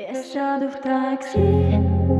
Я сяду в такси.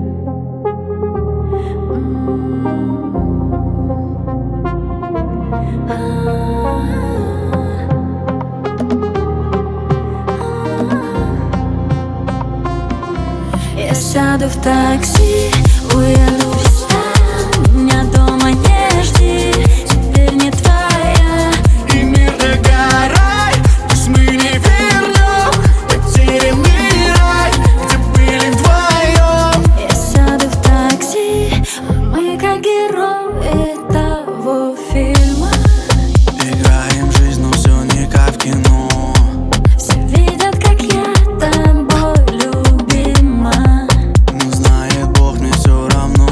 Я сяду в такси, уеду в леса. Меня дома не жди, теперь не твоя. И не догорай, пусть мы не вернем потерянный рай, где были вдвоем. Я сяду в такси, мы как герои того фильма. Играем жизнь, но все не как в кино. Все видят, как я тобой любима. Но знает Бог, мне все равно.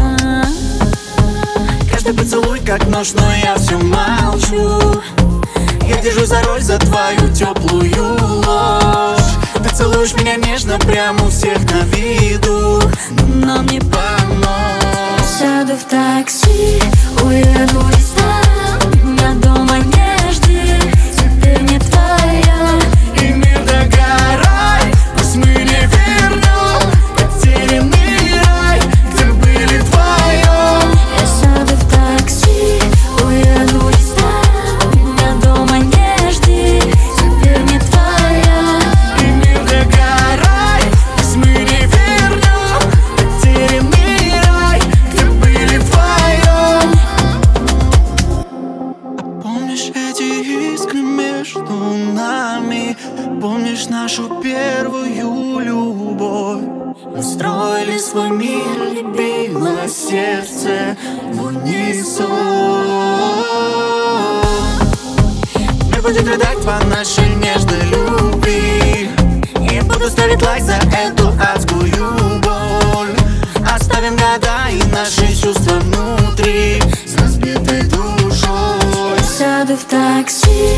Каждый поцелуй как нож, но я все молчу. Я держу за роль, за твою теплую ложь. Ты целуешь меня нежно, прямо у всех на виду, но нам не помочь. Сяду в такси, уеду в ресторан. Меня дома не жди, теперь не твоя. И не догорай, пусть мы не вернем потерянный рай, где были вдвоем. Я сяду в такси, уеду в ресторан. Меня дома не жди, теперь не твоя. И не догорай, пусть мы не вернем потерянный рай, где были вдвоем. Помнишь эти искры между нами? Помнишь нашу первую любовь? Мы строили свой мир, и било сердце в унисон. Мир будет рыдать по нашей нежной любви. И буду ставить лайк за эту адскую боль. Оставим года и наши чувства внутри с разбитой душой. Сяду в такси,